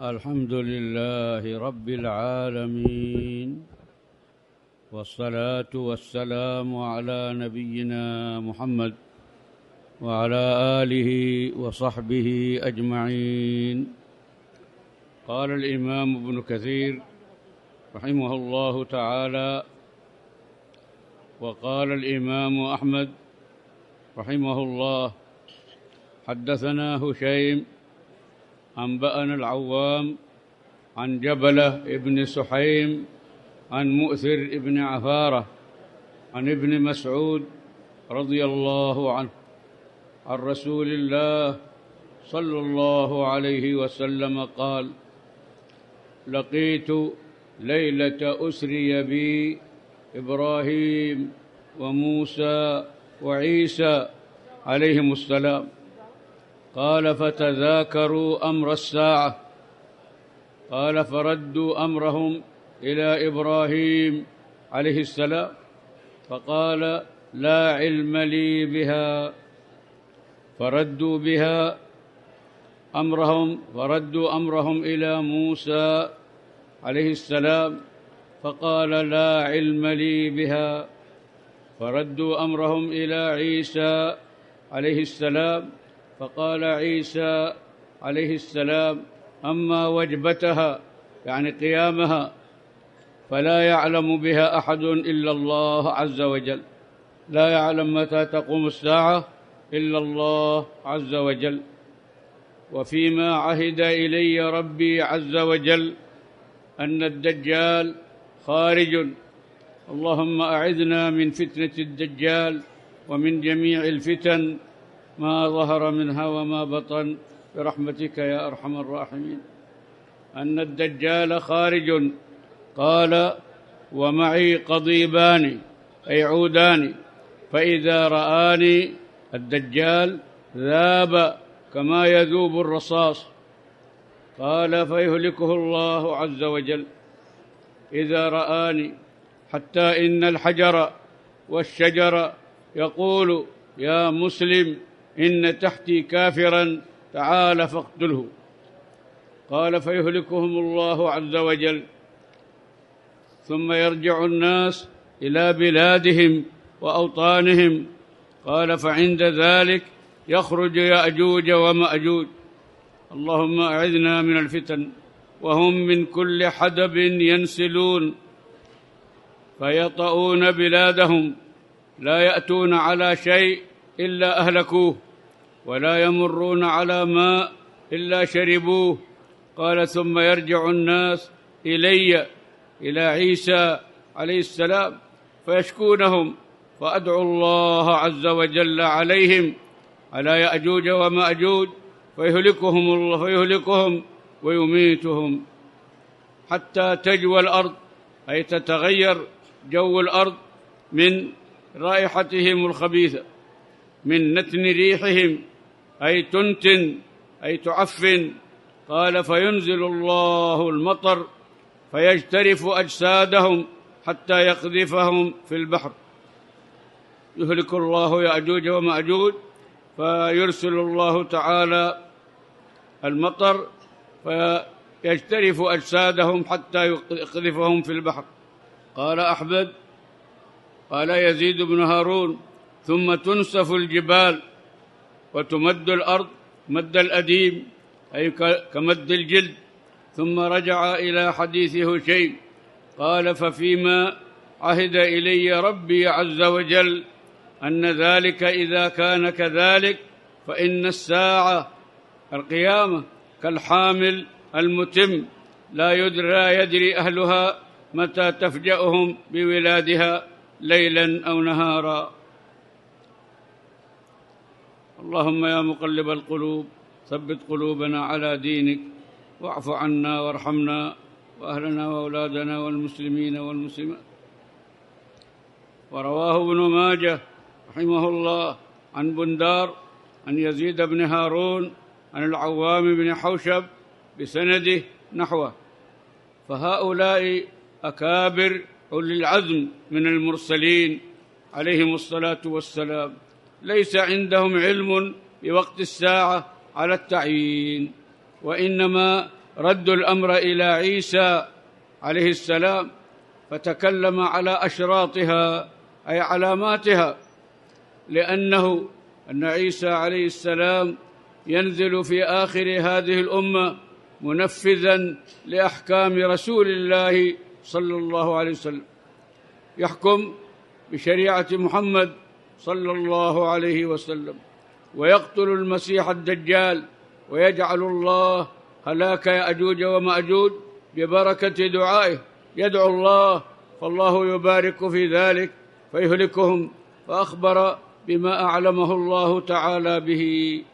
الحمد لله رب العالمين، والصلاة والسلام على نبينا محمد وعلى آله وصحبه أجمعين. قال الإمام ابن كثير رحمه الله تعالى: وقال الإمام أحمد رحمه الله: حدثنا هشيم أنبأنا العوام عن جبلة ابن سحيم عن مؤثر ابن عفارة عن ابن مسعود رضي الله عنه عن رسول الله صلى الله عليه وسلم قال: لقيت ليلة أسري بي إبراهيم وموسى وعيسى عليهم السلام. قال: فتذاكروا أمر الساعة. قال: فردوا أمرهم إلى إبراهيم عليه السلام فقال: لا علم لي بها. فردوا أمرهم إلى موسى عليه السلام فقال: لا علم لي بها. فردوا أمرهم إلى عيسى عليه السلام فقال عيسى عليه السلام: أما وجبتها يعني قيامها فلا يعلم بها أحد إلا الله عز وجل. لا يعلم متى تقوم الساعة إلا الله عز وجل. وفيما عهد إلي ربي عز وجل أن الدجال خارج. اللهم أعذنا من فتنة الدجال ومن جميع الفتن ما ظهر منها وما بطن برحمتك يا أرحم الراحمين. أن الدجال خارج. قال: ومعي قضيبان أي عودان، فإذا رآني الدجال ذاب كما يذوب الرصاص. قال: فيهلكه الله عز وجل إذا رآني، حتى إن الحجر والشجر يقول: يا مسلم إن تحتي كافرا تعال فاقتله. قال: فيهلكهم الله عز وجل. ثم يرجع الناس إلى بلادهم وأوطانهم. قال: فعند ذلك يخرج يأجوج ومأجوج. اللهم أعذنا من الفتن. وهم من كل حدب ينسلون فيطؤون بلادهم، لا يأتون على شيء إلا أهلكوه، ولا يمرون على ماء إلا شربوه. قال: ثم يرجع الناس إلى عيسى عليه السلام فيشكونهم، فأدعو الله عز وجل عليهم على يأجوج ومأجوج فيهلكهم ويميتهم حتى تجوى الأرض، أي تتغير جو الأرض من رائحتهم الخبيثة، من نتن ريحهم، أي تنتن أي تعفن. قال: فينزل الله المطر فيجترف أجسادهم حتى يقذفهم في البحر. يهلك الله يأجوج ومأجوج، فيرسل الله تعالى المطر فيجترف أجسادهم حتى يقذفهم في البحر. قال أحمد: قال يزيد بن هارون: ثم تنسف الجبال وتمد الأرض مد الأديم، أي كمد الجلد. ثم رجع إلى حديث هشيم قال: ففيما عهد إلي ربي عز وجل أن ذلك إذا كان كذلك فإن الساعة القيامة كالحامل المتم لا يدري أهلها متى تفجأهم بولادها ليلا أو نهارا. اللهم يا مقلب القلوب ثبت قلوبنا على دينك، واعف عنا وارحمنا وأهلنا وأولادنا والمسلمين والمسلمات. ورواه ابن ماجه رحمه الله عن بندار عن يزيد بن هارون عن العوام بن حوشب بسنده نحوه. فهؤلاء أكابر أولي العزم من المرسلين عليهم الصلاة والسلام، ليس عندهم علم بوقت الساعة على التعيين، وإنما ردوا الأمر إلى عيسى عليه السلام، فتكلم على أشراطها أي علاماتها، لأن عيسى عليه السلام ينزل في آخر هذه الأمة منفذا لأحكام رسول الله صلى الله عليه وسلم، يحكم بشريعة محمد صلى الله عليه وسلم، ويقتل المسيح الدجال، ويجعل الله هلاك يأجوج ومأجوج ببركة دعائه، يدعو الله فالله يبارك في ذلك فيهلكهم، فأخبر بما أعلمه الله تعالى به.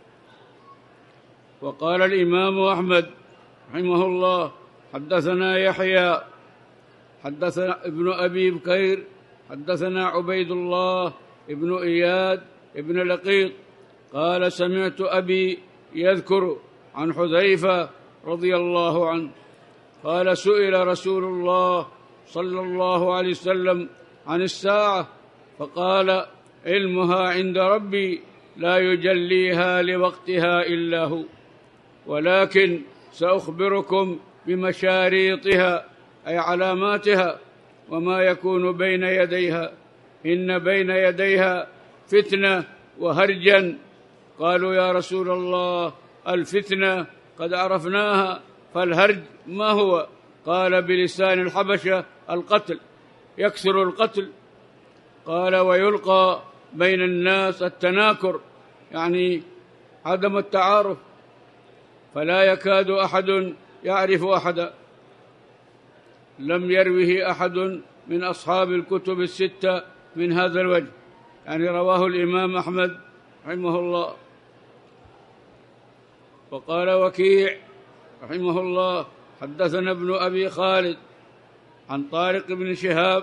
وقال الإمام أحمد رحمه الله: حدثنا يحيى حدثنا ابن أبي بكير حدثنا عبيد الله ابن إياد ابن لقيط قال: سمعت أبي يذكر عن حذيفة رضي الله عنه قال: سئل رسول الله صلى الله عليه وسلم عن الساعة فقال: علمها عند ربي لا يجليها لوقتها إلا هو، ولكن سأخبركم بمشاريطها أي علاماتها وما يكون بين يديها، إن بين يديها فتنة وهرجا. قالوا: يا رسول الله، الفتنة قد عرفناها، فالهرج ما هو؟ قال: بلسان الحبشة القتل، يكثر القتل. قال: ويلقى بين الناس التناكر، يعني عدم التعارف، فلا يكاد أحد يعرف أحدا. لم يروه أحد من أصحاب الكتب الستة من هذا الوجه، يعني رواه الإمام أحمد رحمه الله. وقال وكيع رحمه الله: حدثنا ابن أبي خالد عن طارق بن شهاب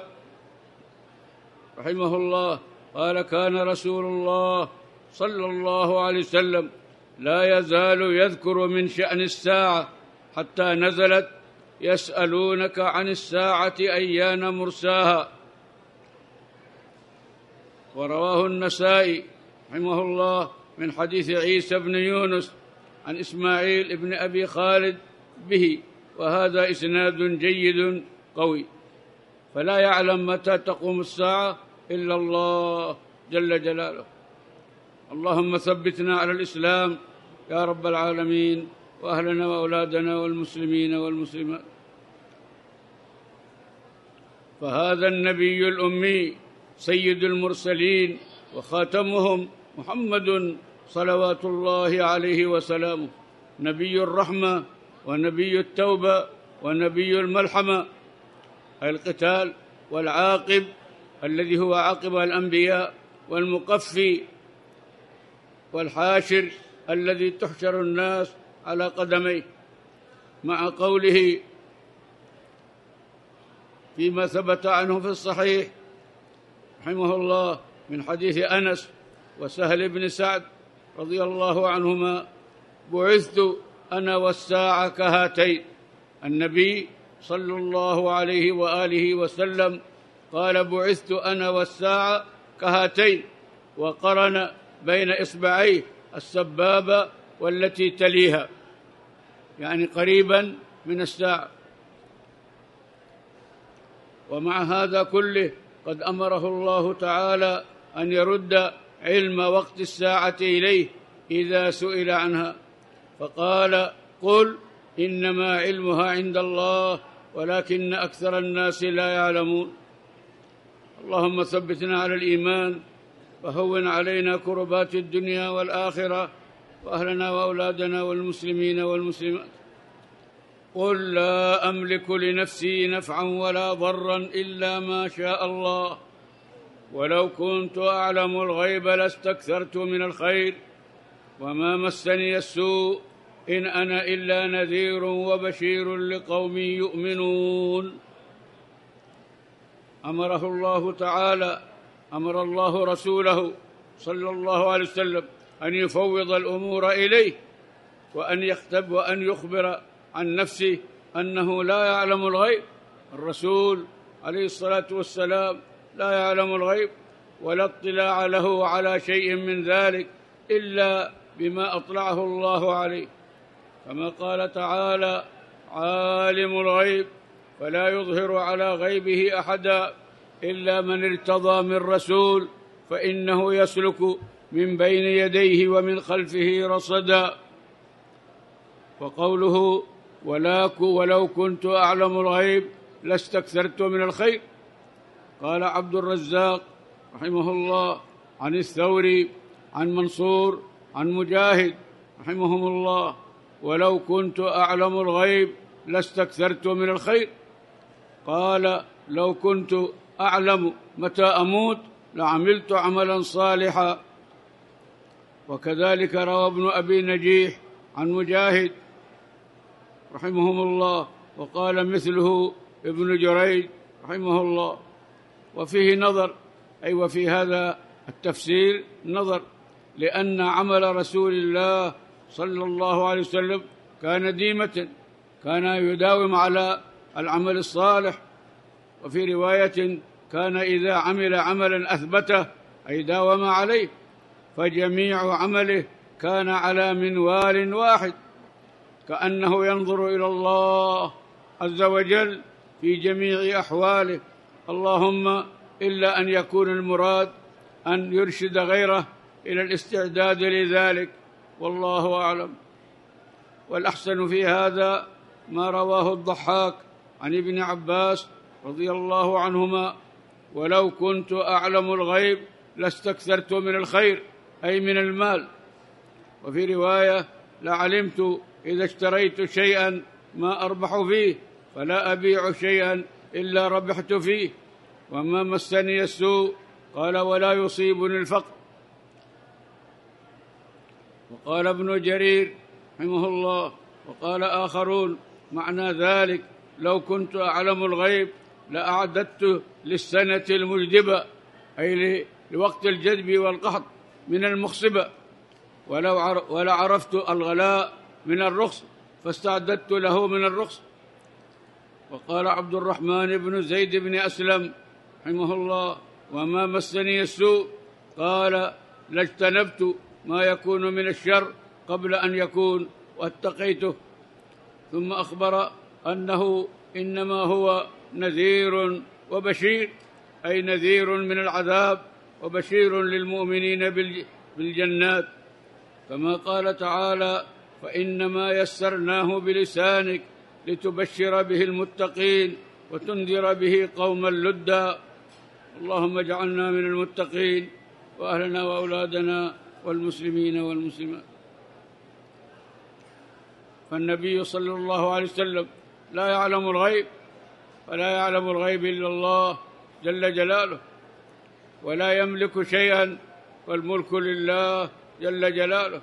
رحمه الله قال: كان رسول الله صلى الله عليه وسلم لا يزال يذكر من شأن الساعة حتى نزلت: يسألونك عن الساعة أيان مرساها. ورواه النسائي رحمه الله من حديث عيسى بن يونس عن إسماعيل بن أبي خالد به، وهذا إسناد جيد قوي. فلا يعلم متى تقوم الساعة إلا الله جل جلاله. اللهم ثبتنا على الإسلام يا رب العالمين، وأهلنا وأولادنا والمسلمين والمسلمات. فهذا النبي الأمي سيد المرسلين وخاتمهم محمد صلوات الله عليه وسلامه، نبي الرحمة ونبي التوبة ونبي الملحمة، القتال، والعاقب الذي هو عاقب الأنبياء، والمقفي، والحاشر الذي تحشر الناس على قدميه، مع قوله فيما ثبت عنه في الصحيح رحمه الله من حديث أنس وسهل بن سعد رضي الله عنهما: بعثت أنا والساعة كهاتين. النبي صلى الله عليه وآله وسلم قال: بعثت أنا والساعة كهاتين، وقرن بين إصبعيه السبابة والتي تليها، يعني قريبا من الساعة. ومع هذا كله قد أمره الله تعالى أن يرد علم وقت الساعة إليه إذا سئل عنها، فقال: قل إنما علمها عند الله ولكن أكثر الناس لا يعلمون. اللهم ثبتنا على الإيمان، وهون علينا كربات الدنيا والآخرة، وأهلنا وأولادنا والمسلمين والمسلمات. قل لا أملك لنفسي نفعا ولا ضرا إلا ما شاء الله، ولو كنت أعلم الغيب لاستكثرت من الخير وما مسني السوء إن أنا إلا نذير وبشير لقوم يؤمنون. أمر الله رسوله صلى الله عليه وسلم أن يفوض الأمور إليه، وأن يخبر عن نفسه أنه لا يعلم الغيب. الرسول عليه الصلاة والسلام لا يعلم الغيب، ولا اطلاع له على شيء من ذلك إلا بما أطلعه الله عليه. كما قال تعالى: عالم الغيب فلا يظهر على غيبه أحدا إلا من ارتضى من رسول فإنه يسلك من بين يديه ومن خلفه رصدا. وقوله: ولو كنت أعلم الغيب لاستكثرت من الخير. قال عبد الرزاق رحمه الله عن الثوري عن منصور عن مجاهد رحمهم الله: ولو كنت أعلم الغيب لاستكثرت من الخير. قال: لو كنت أعلم متى أموت لعملت عملا صالحا. وكذلك روى ابن أبي نجيح عن مجاهد رحمهم الله، وقال مثله ابن جريج رحمه الله. وفيه نظر، أي وفي هذا التفسير نظر، لأن عمل رسول الله صلى الله عليه وسلم كان ديمة، كان يداوم على العمل الصالح. وفي رواية: كان إذا عمل عملا أثبته، أي داوم عليه، فجميع عمله كان على منوال واحد، كأنه ينظر إلى الله عز وجل في جميع أحواله، اللهم إلا أن يكون المراد أن يرشد غيره إلى الاستعداد لذلك، والله أعلم. والأحسن في هذا ما رواه الضحاك عن ابن عباس رضي الله عنهما: ولو كنت أعلم الغيب لاستكثرت من الخير، أي من المال. وفي رواية: لعلمت إذا اشتريت شيئا ما أربح فيه فلا أبيع شيئا إلا ربحت فيه، وما مسني السوء، قال: ولا يصيبني الفقر. وقال ابن جرير رحمه الله وقال آخرون: معنى ذلك لو كنت أعلم الغيب لأعددت للسنة المجدبة، أي لوقت الجدب والقحط من المخصبة، ولعرفت الغلاء من الرخص فاستعددت له من الرخص. وقال عبد الرحمن بن زيد بن أسلم رحمه الله: وما مسني السوء، قال: لاجتنبت ما يكون من الشر قبل أن يكون واتقيته. ثم أخبر أنه إنما هو نذير وبشير، أي نذير من العذاب وبشير للمؤمنين بالجنات، كما قال تعالى: فإنما يسرناه بلسانك لتبشر به المتقين وتنذر به قوما لدا. اللهم اجعلنا من المتقين وأهلنا وأولادنا والمسلمين والمسلمات. فالنبي صلى الله عليه وسلم لا يعلم الغيب، فلا يعلم الغيب إلا الله جل جلاله، ولا يملك شيئا، والملك لله جل جلاله.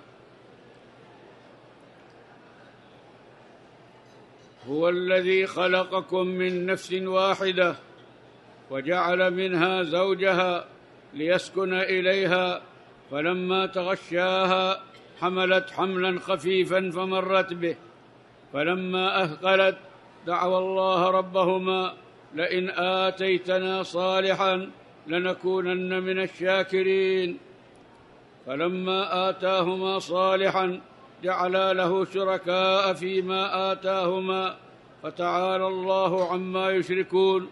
هو الذي خلقكم من نفس واحدة وجعل منها زوجها ليسكن إليها، فلما تغشاها حملت حملا خفيفا فمرت به، فلما أثقلت دعوا الله ربهما: لئن آتيتنا صالحا لنكونن من الشاكرين. فلما آتاهما صالحا جعلا له شركاء فيما آتاهما، فتعالى الله عما يشركون.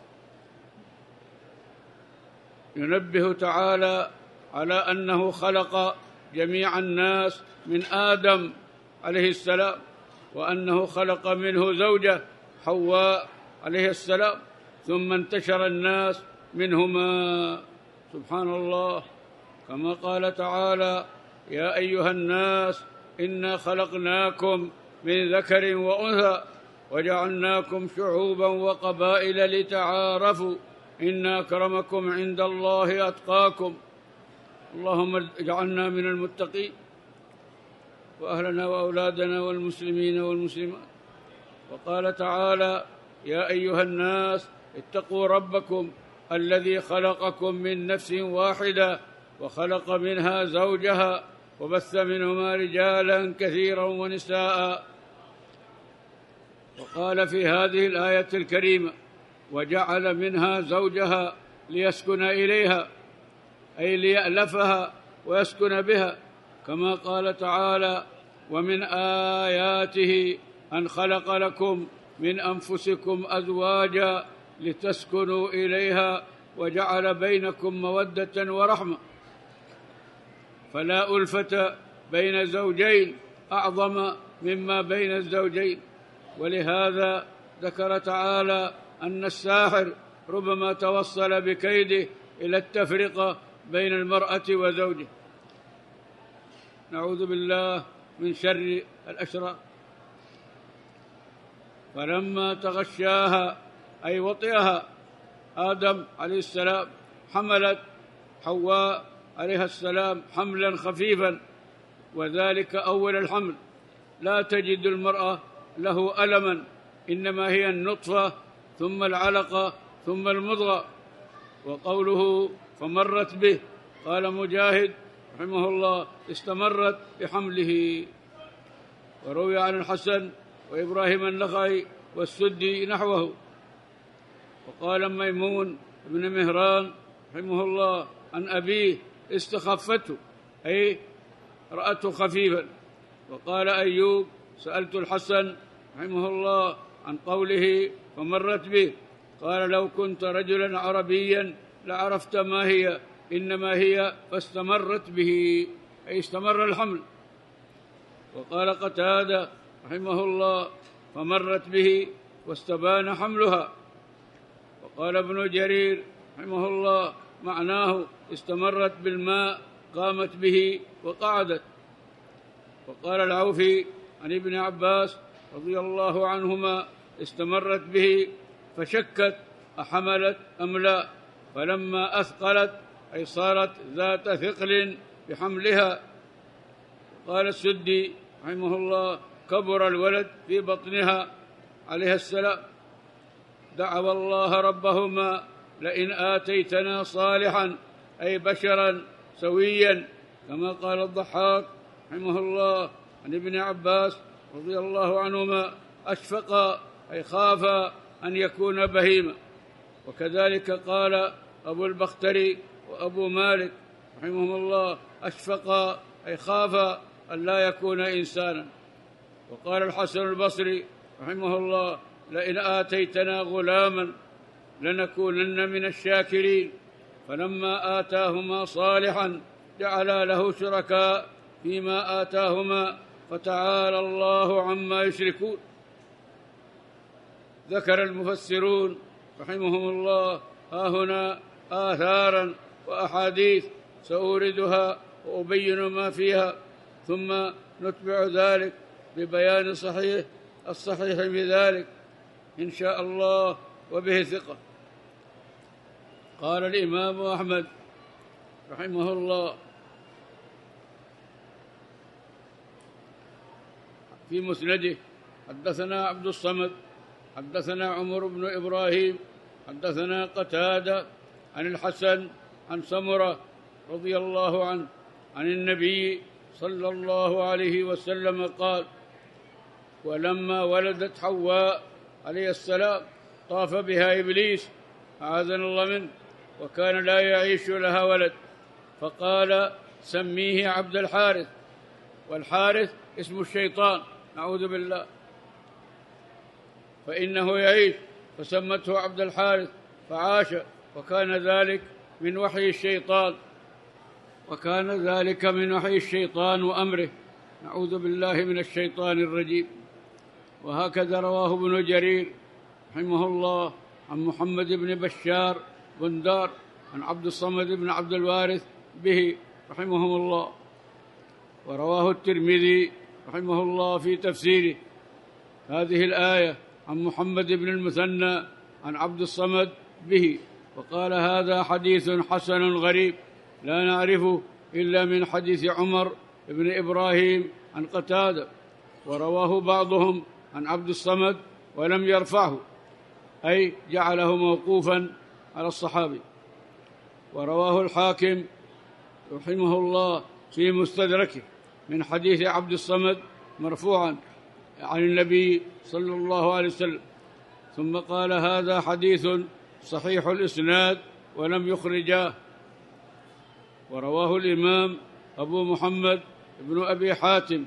ينبه تعالى على أنه خلق جميع الناس من آدم عليه السلام، وأنه خلق منه زوجة حواء عليه السلام، ثم انتشر الناس منهما، سبحان الله. كما قال تعالى: يا أيها الناس إنا خلقناكم من ذكر وأنثى وجعلناكم شعوبا وقبائل لتعارفوا إن أكرمكم عند الله أتقاكم. اللهم اجعلنا من المتقين وأهلنا وأولادنا والمسلمين والمسلمات. وقال تعالى: يا أيها الناس اتقوا ربكم الذي خلقكم من نفس واحدة وخلق منها زوجها وبث منهما رجالا كثيرا ونساء. وقال في هذه الآية الكريمة: وجعل منها زوجها ليسكن إليها، أي ليألفها ويسكن بها، كما قال تعالى: ومن آياته أن خلق لكم من أنفسكم أزواجا لتسكنوا إليها وجعل بينكم مودة ورحمة، فلا ألفة بين زوجين أعظم مما بين الزوجين. ولهذا ذكر تعالى أن الساحر ربما توصل بكيده إلى التفرقة بين المرأة وزوجه. نعوذ بالله من شر الأشرار. فلما تغشاها أي وطئها آدم عليه السلام حملت حواء عليها السلام حملا خفيفا، وذلك أول الحمل، لا تجد المرأة له ألما، إنما هي النطفة ثم العلقة ثم المضغة. وقوله فمرت به، قال مجاهد رحمه الله استمرت بحمله. وروي عن الحسن وإبراهيم النخعي والسدي نحوه. وقال ميمون بن مهران رحمه الله عن أبيه استخفته، أي رأته خفيفا. وقال أيوب سألت الحسن رحمه الله عن قوله فمرت به، قال لو كنت رجلا عربيا لعرفت ما هي، إنما هي فاستمرت به، أي استمر الحمل. وقال قتادة رحمه الله فمرت به واستبان حملها. وقال ابن جرير رحمه الله معناه استمرت بالماء قامت به وقعدت. وقال العوفي عن ابن عباس رضي الله عنهما استمرت به فشكت أحملت أم لا، فلما أثقلت أي صارت ذات ثقل بحملها. قال السدي رحمه الله كبر الولد في بطنها عليها السلام، دعوا الله ربهما لئن آتيتنا صالحا أي بشرا سويا، كما قال الضحاك رحمه الله عن ابن عباس رضي الله عنهما أشفق أي خاف أن يكون بهيما. وكذلك قال أبو البختري وأبو مالك رحمهم الله أشفق أي خاف أن لا يكون إنسانا. وقال الحسن البصري رحمه الله لئن آتيتنا غلاما لنكونن من الشاكرين، فلما آتاهما صالحا جعلا له شركاء فيما آتاهما فتعالى الله عما يشركون. ذكر المفسرون رحمهم الله ها هنا آثارا وأحاديث سأوردها وأبين ما فيها، ثم نتبع ذلك ببيان الصحيح بذلك إن شاء الله وبه ثقة. قال الإمام أحمد رحمه الله في مسنده حدثنا عبد الصمد حدثنا عمر بن إبراهيم حدثنا قتادة عن الحسن عن سمرة رضي الله عنه عن النبي صلى الله عليه وسلم قال ولما ولدت حواء عليه السلام طاف بها إبليس أعاذنا الله منه، وكان لا يعيش لها ولد، فقال سميه عبد الحارث، والحارث اسم الشيطان نعوذ بالله، فإنه يعيش، فسمته عبد الحارث فعاش، وكان ذلك من وحي الشيطان وأمره، نعوذ بالله من الشيطان الرجيم. وهكذا رواه ابن جرير رحمه الله عن محمد بن بشار بندار عن عبد الصمد بن عبد الوارث به رحمهم الله. ورواه الترمذي رحمه الله في تفسيره هذه الآية عن محمد بن المثنى عن عبد الصمد به، وقال هذا حديث حسن غريب لا نعرفه إلا من حديث عمر بن إبراهيم عن قتادة، ورواه بعضهم عن عبد الصمد ولم يرفعه، أي جعله موقوفا على الصحابي. ورواه الحاكم رحمه الله في مستدركه من حديث عبد الصمد مرفوعا عن النبي صلى الله عليه وسلم، ثم قال هذا حديث صحيح الإسناد ولم يخرجاه. ورواه الإمام أبو محمد بن أبي حاتم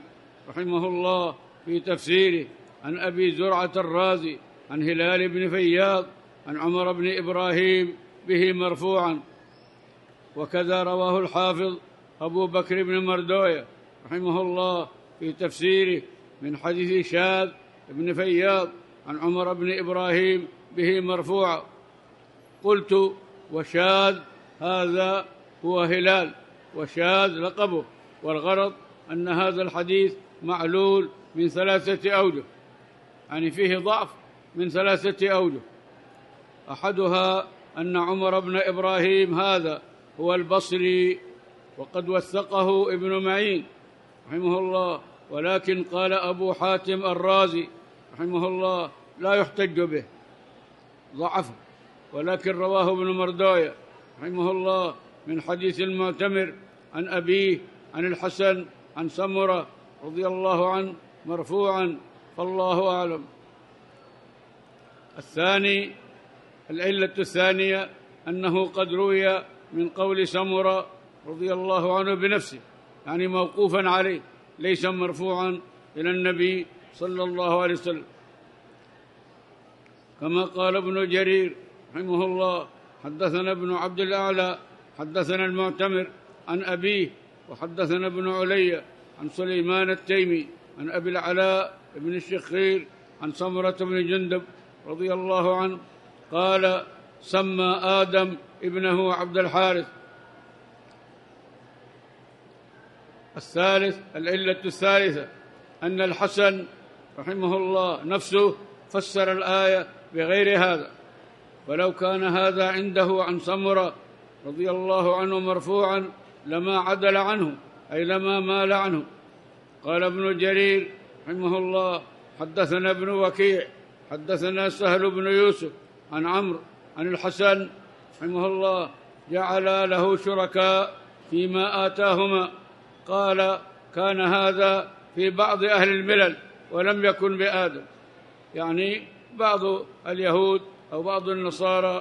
رحمه الله في تفسيره عن أبي زرعة الرازي عن هلال بن فياض عن عمر بن إبراهيم به مرفوعا. وكذا رواه الحافظ أبو بكر بن مردوية رحمه الله في تفسيره من حديث شاذ بن فياض عن عمر بن إبراهيم به مرفوعا. قلت: وشاذ هذا هو هلال، وشاذ لقبه، والغرض أن هذا الحديث معلول من 3 أوجه، يعني فيه ضعف من 3 أوجه. أحدها أن عمر بن إبراهيم هذا هو البصري، وقد وثقه ابن معين رحمه الله، ولكن قال أبو حاتم الرازي رحمه الله لا يحتج به، ضعفه، ولكن رواه ابن مردوية رحمه الله من حديث المعتمر عن أبيه عن الحسن عن سمرة رضي الله عنه مرفوعا، فالله أعلم. العلة الثانية أنه قد روي من قول سمرة رضي الله عنه بنفسه، يعني موقوفا عليه، ليس مرفوعا إلى النبي صلى الله عليه وسلم، كما قال ابن جرير رحمه الله: حدثنا ابن عبد الأعلى حدثنا المعتمر عن أبيه، وحدثنا ابن علي عن سليمان التيمي عن أبي العلاء بن الشخير عن سمرة بن جندب رضي الله عنه قال: سمى آدم ابنه عبد الحارث. العلة الثالثة أن الحسن رحمه الله نفسه فسر الآية بغير هذا، ولو كان هذا عنده عن سمرة رضي الله عنه مرفوعا لما عدل عنه، أي لما مال عنه. قال ابن جرير رحمه الله: حدثنا ابن وكيع حدثنا سهل بن يوسف عن عمرو عن الحسن رحمه الله جعل له شركاء فيما آتاهما. قال: كان هذا في بعض أهل الملل ولم يكن بآدم، يعني بعض اليهود أو بعض النصارى.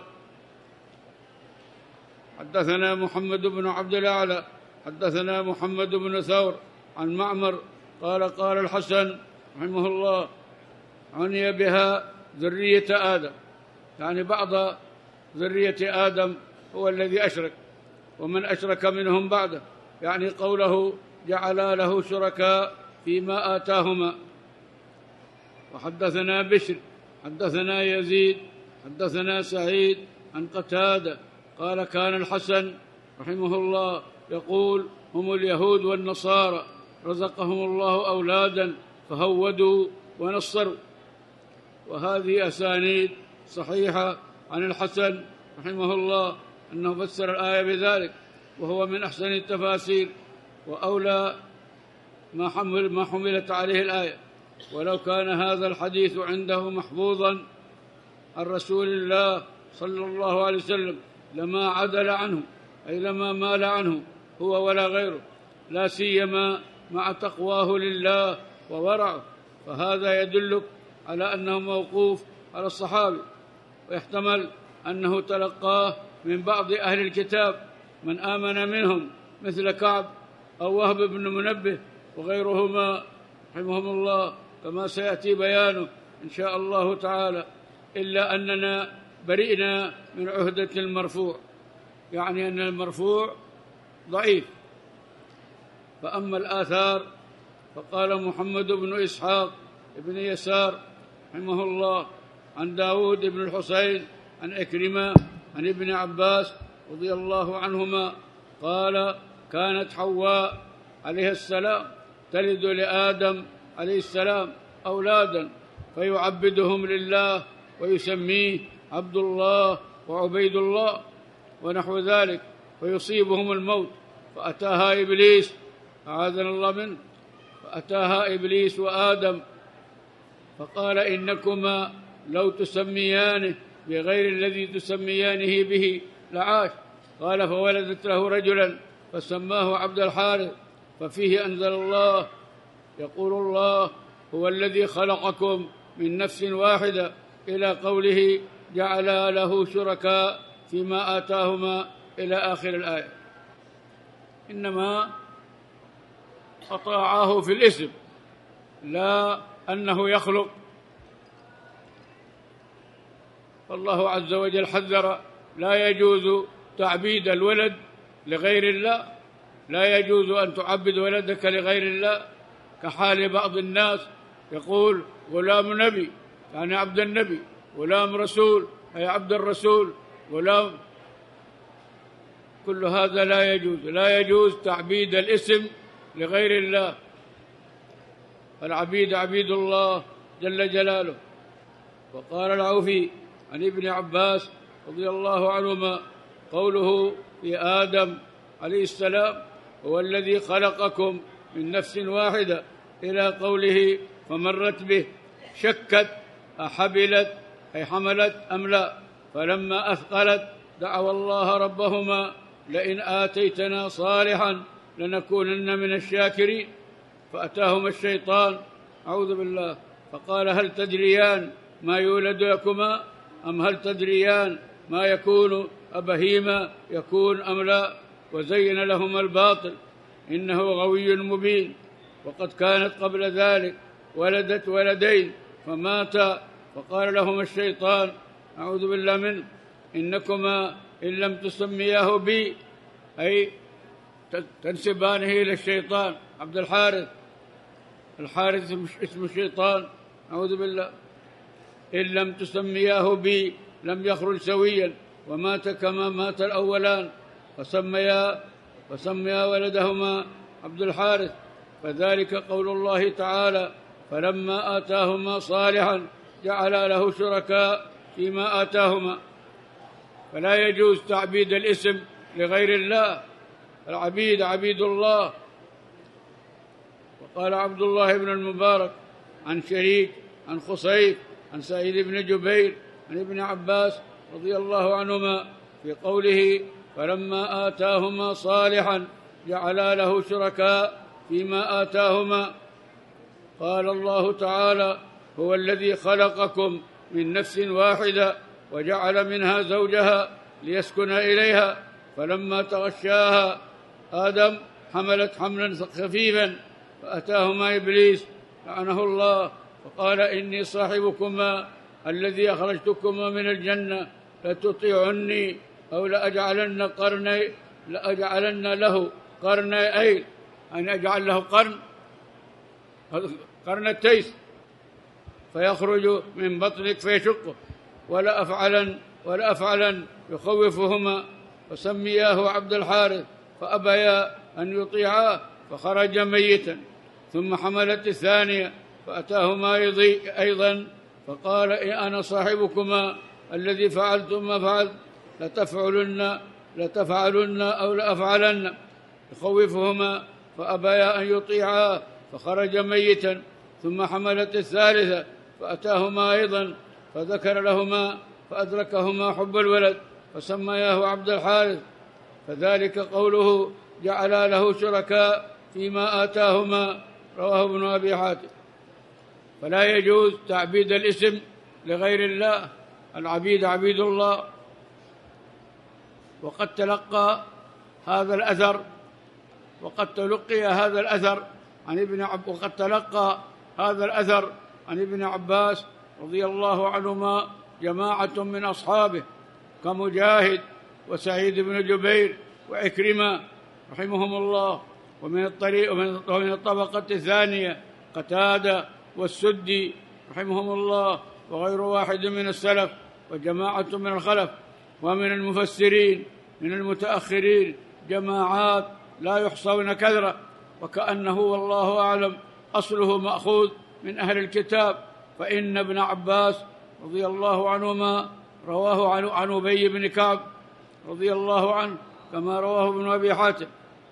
حدثنا محمد بن عبد الأعلى حدثنا محمد بن ثور عن معمر قال: قال الحسن رحمه الله: عني بها ذرية آدم، يعني بعض ذرية آدم هو الذي أشرك، ومن أشرك منهم بعده، يعني قوله جعل له شركاء فيما آتاهما. وحدثنا بشر حدثنا يزيد حدثنا سعيد عن قتادة قال: كان الحسن رحمه الله يقول: هم اليهود والنصارى رزقهم الله أولادا فهودوا ونصروا. وهذه أسانيد صحيحة عن الحسن رحمه الله أنه فسر الآية بذلك، وهو من أحسن التفاسير وأولى ما حملت عليه الآية. ولو كان هذا الحديث عنده محفوظا عن رسول الله صلى الله عليه وسلم لما عدل عنه، أي لما مال عنه هو ولا غيره، لا سيما مع تقواه لله وورعه، فهذا يدلك على أنه موقوف على الصحابي، ويحتمل أنه تلقاه من بعض أهل الكتاب من آمن منهم مثل كعب أو وهب بن منبه وغيرهما رحمهم الله، كما سيأتي بيانه إن شاء الله تعالى، إلا أننا برئنا من عهدة المرفوع، يعني أن المرفوع ضعيف. فأما الآثار فقال محمد بن إسحاق بن يسار رحمه الله عن داود بن الحسين عن إكرمة عن ابن عباس رضي الله عنهما قال: كانت حواء عليه السلام تلد لآدم عليه السلام أولادا فيعبدهم لله ويسميه عبد الله وعبيد الله ونحو ذلك، فيصيبهم الموت، فأتاها إبليس أعاذنا الله منه، فأتاها إبليس وآدم فقال: إنكما لو تسميانه بغير الذي تسميانه به لعاش. قال: فولدت له رجلا فسماه عبد الحارث، ففيه أنزل الله يقول: الله هو الذي خلقكم من نفس واحدة، إلى قوله: جعل له شركاء فيما آتاهما، إلى آخر الآية. إنما أطاعاه في الاسم، لا أنه يخلق. فالله عز وجل حذر: لا يجوز تعبيد الولد لغير الله، لا يجوز أن تعبد ولدك لغير الله، كحال بعض الناس يقول غلام نبي يعني عبد النبي، غلام رسول أي عبد الرسول، غلام. كل هذا لا يجوز، لا يجوز تعبيد الاسم لغير الله. العبيد عبيد الله جل جلاله. وقال العوفي عن ابن عباس رضي الله عنهما قوله في آدم عليه السلام: هو الذي خلقكم من نفس واحدة، إلى قوله: فمرت به، شكت أحبلت أي حملت أم لا، فلما أثقلت دعوا الله ربهما: لئن آتيتنا صالحا لنكونن من الشاكرين. فأتاهما الشيطان، أعوذ بالله، فقال: هل تدريان ما يولد لكما؟ أم هل تدريان ما يكون أبهيما يكون أم لا؟ وزين لهما الباطل إنه غوي مبين. وقد كانت قبل ذلك ولدت ولدين فماتا، فقال لهما الشيطان، أعوذ بالله منه: إنكما إن لم تسمياه بي، أي تنسبانه إلى الشيطان. عبد الحارث، الحارث اسم الشيطان، أعوذ بالله. إن لم تسمياه بي لم يخرج سويا، ومات كما مات الأولان، فسميا ولدهما عبد الحارث. فذلك قول الله تعالى: فلما آتاهما صالحا جعل له شركاء فيما آتاهما. فلا يجوز تعبيد الاسم لغير الله، العبيد عبيد الله. وقال عبد الله بن المبارك عن شريك عن خصيف عن سعيد بن جبير عن ابن عباس رضي الله عنهما في قوله: فلما آتاهما صالحا جعل له شركاء فيما آتاهما، قال الله تعالى: هو الذي خلقكم من نفس واحدة وجعل منها زوجها ليسكن إليها، فلما تغشاها آدم حملت حملا خفيفا، فأتاهما إبليس لعنه الله وقال: إني صاحبكما الذي أخرجتكما من الجنة، لتطيعني أو لأجعلن له قرنين، أن أجعل له قرن التيس فيخرج من بطنك فيشقه، ولا أفعلن يخوفهما، فسمياه عبد الحارث، فأبيا أن يطيعاه، فخرج ميتا. ثم حملت الثانية فأتاهما أيضا، فقال: أنا صاحبكما الذي فعلتم ما فعلت، لتفعلن أو لأفعلن، يخوفهما، فأبيا أن يطيعاه، فخرج ميتا. ثم حملت الثالثة فأتاهما أيضا، فذكر لهما فأدركهما حب الولد، فسمياه عبد الحارث. فذلك قوله: جعل له شركاء فيما آتاهما، رواه ابن أبي حاتم. فلا يجوز تعبيد الاسم لغير الله، العبيد عبيد الله. وقد تلقى هذا الأثر عن ابن عباس رضي الله عنهما جماعة من أصحابه كمجاهد وسعيد بن جبير وعكرمة رحمهم الله، ومن الطبقة الثانية قتادة والسدي رحمهم الله، وغير واحد من السلف، وجماعة من الخلف، ومن المفسرين من المتأخرين جماعات لا يحصون كثرة، وكأنه والله أعلم أصله مأخوذ من أهل الكتاب. فإن ابن عباس رضي الله عنهما رواه عن أبي بن كعب رضي الله عنه كما رواه ابن أبي حاتم.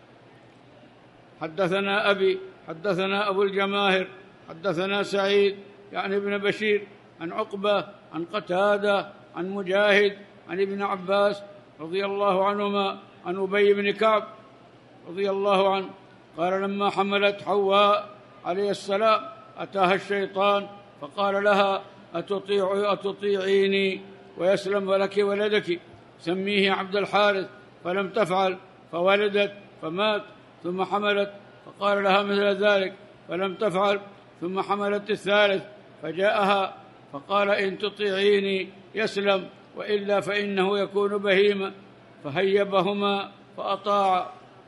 حدثنا أبو الجماهر حدثنا سعيد يعني ابن بشير عن عقبة عن قتادة عن مجاهد عن ابن عباس رضي الله عنهما عن أبي بن كعب رضي الله عنه قال: لما حملت حواء عليه السلام أتاها الشيطان فقال لها: أتطيعيني ويسلم لك ولدك، سميه عبد الحارث، فلم تفعل فولدت فمات. ثم حملت فقال لها مثل ذلك فلم تفعل، ثم حملت الثالث فجاءها فقال: إن تطيعيني يسلم، وإلا فإنه يكون بهيما، فهيبهما فأطاعا.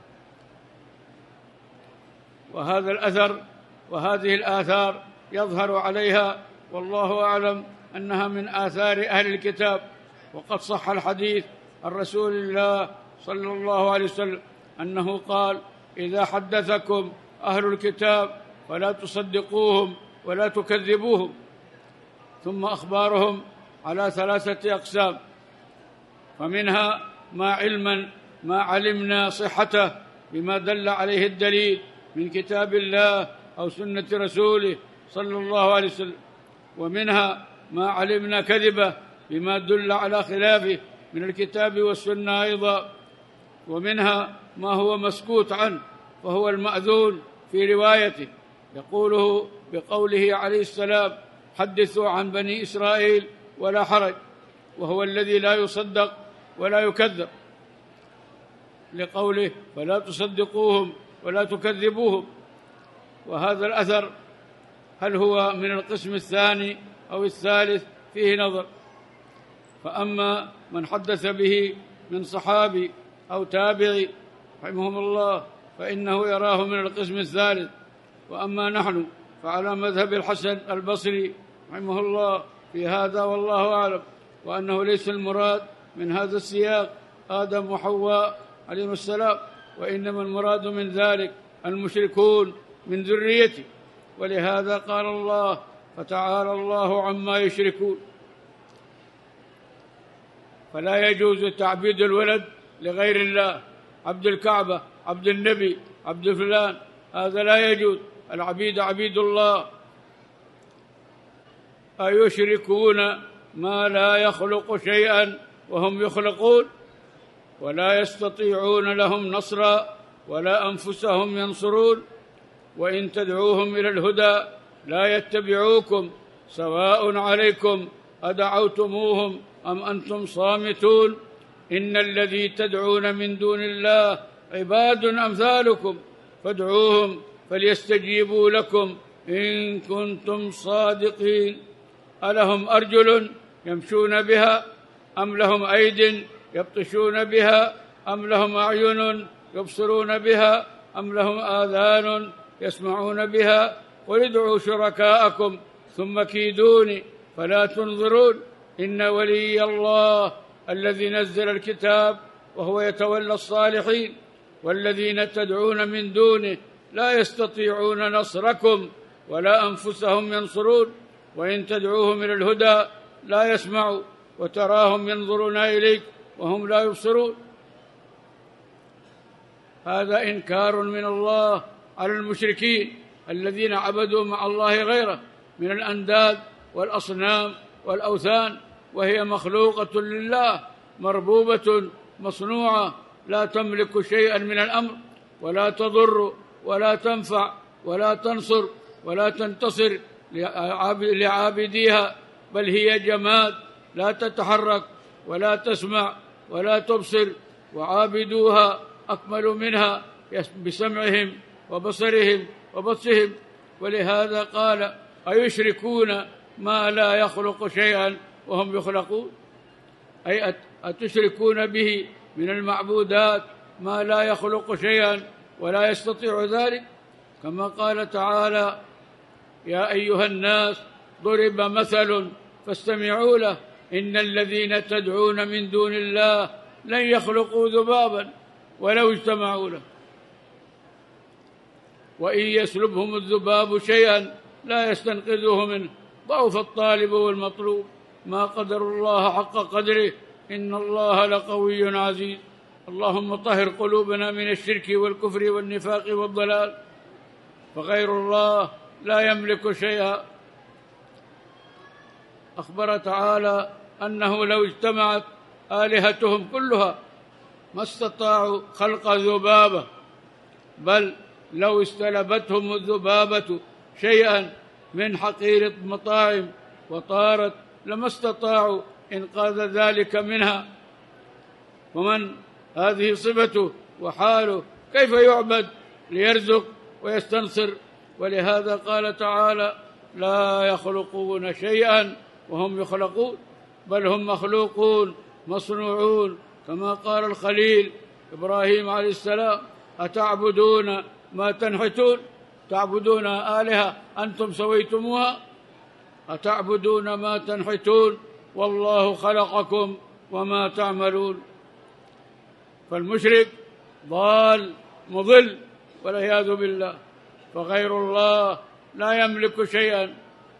وهذا الأثر وهذه الآثار يظهر عليها والله أعلم أنها من آثار أهل الكتاب. وقد صح الحديث عن رسول الله صلى الله عليه وسلم أنه قال: إذا حدثكم أهل الكتاب فلا تصدقوهم ولا تكذبوهم. ثم أخبارهم على 3 أقسام، فمنها ما علمنا صحته بما دل عليه الدليل من كتاب الله أو سنة رسوله صلى الله عليه وسلم، ومنها ما علمنا كذبه بما دل على خلافه من الكتاب والسنة أيضا، ومنها ما هو مسكوت عنه وهو المأذون في روايته، يقوله بقوله عليه السلام: حدثوا عن بني إسرائيل ولا حرج، وهو الذي لا يصدق ولا يكذب، لقوله: فلا تصدقوهم ولا تكذبوهم. وهذا الأثر هل هو من القسم الثاني أو الثالث فيه نظر. فأما من حدث به من صحابي أو تابعي رحمهم الله فإنه يراه من القسم الثالث، وأما نحن فعلى مذهب الحسن البصري رحمه الله في هذا والله أعلم، وأنه ليس المراد من هذا السياق آدم وحواء عليهم السلام، وإنما المراد من ذلك المشركون من ذريته. ولهذا قال الله: فتعالى الله عما يشركون. فلا يجوز تعبيد الولد لغير الله، عبد الكعبة، عبد النبي، عبد فلان، هذا لا يجوز. العبيد عبيد الله. أيشركون ما لا يخلق شيئا وهم يخلقون ولا يستطيعون لهم نصرا ولا أنفسهم ينصرون، وإن تدعوهم إلى الهدى لا يتبعوكم، سواء عليكم أدعوتموهم أم أنتم صامتون. إن الذي تدعون من دون الله عباد أمثالكم فادعوهم فليستجيبوا لكم إن كنتم صادقين. ألهم أرجل يمشون بها أم لهم أيد يبطشون بها أم لهم أعين يبصرون بها أم لهم آذان يسمعون بها؟ قل ادعوا شركاءكم ثم كيدوني فلا تنظرون. إن ولي الله الذي نزل الكتاب وهو يتولى الصالحين، والذين تدعون من دونه لا يستطيعون نصركم ولا أنفسهم ينصرون. وإن تدعوهم إلى الهدى لا يسمعوا وتراهم ينظرون إليك وهم لا يبصرون. هذا إنكار من الله على المشركين الذين عبدوا مع الله غيره من الأنداد والأصنام والأوثان، وهي مخلوقة لله، مربوبة مصنوعة، لا تملك شيئا من الأمر، ولا تضر ولا تنفع ولا تنصر ولا تنتصر لعابديها، بل هي جماد لا تتحرك ولا تسمع ولا تبصر، وعابدوها أكمل منها بسمعهم وبصرهم وبطشهم. ولهذا قال: أيشركون ما لا يخلق شيئا وهم يخلقون، أي أتشركون به من المعبودات ما لا يخلق شيئا ولا يستطيع ذلك، كما قال تعالى: يا أيها الناس ضرب مثل فاستمعوا له إن الذين تدعون من دون الله لن يخلقوا ذبابا ولو اجتمعوا له وإن يسلبهم الذباب شيئا لا يستنقذوه منه، ضعف الطالب والمطلوب، ما قدر الله حق قدره إن الله لقوي عزيز. اللهم طهر قلوبنا من الشرك والكفر والنفاق والضلال، فغير الله لا يملك شيئا. أخبر تعالى أنه لو اجتمعت آلهتهم كلها ما استطاعوا خلق ذبابة، بل لو استلبتهم الذبابة شيئا من حقير المطاعم وطارت لما استطاعوا إنقاذ ذلك منها. ومن هذه صفته وحاله كيف يعبد ليرزق ويستنصر ولهذا قال تعالى: لا يخلقون شيئا وهم يخلقون، بل هم مخلوقون مصنوعون، كما قال الخليل إبراهيم عليه السلام: أتعبدون ما تنحتون، تعبدون آلهة أنتم سويتموها، أتعبدون ما تنحتون والله خلقكم وما تعملون. فالمشرك ضال مضل والعياذ بالله، فغير الله لا يملك شيئا.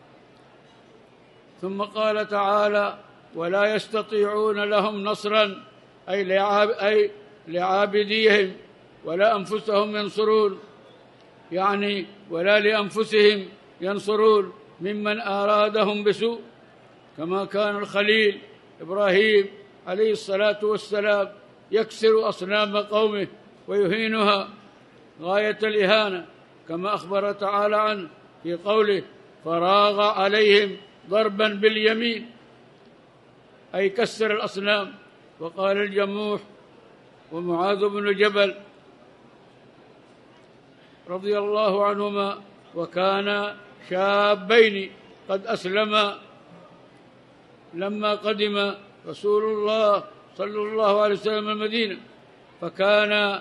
ثم قال تعالى: ولا يستطيعون لهم نصرا، أي لعابديهم، ولا أنفسهم ينصرون، يعني ولا لأنفسهم ينصرون ممن أرادهم بسوء، كما كان الخليل إبراهيم عليه الصلاة والسلام يكسر أصنام قومه ويهينها غاية الإهانة، كما أخبر تعالى عنه في قوله: فراغ عليهم ضربا باليمين، أي كسر الأصنام. وقال الجموح ومعاذ بن جبل رضي الله عنهما، وكان شابين قد أسلما لما قدم رسول الله صلى الله عليه وسلم المدينة، فكان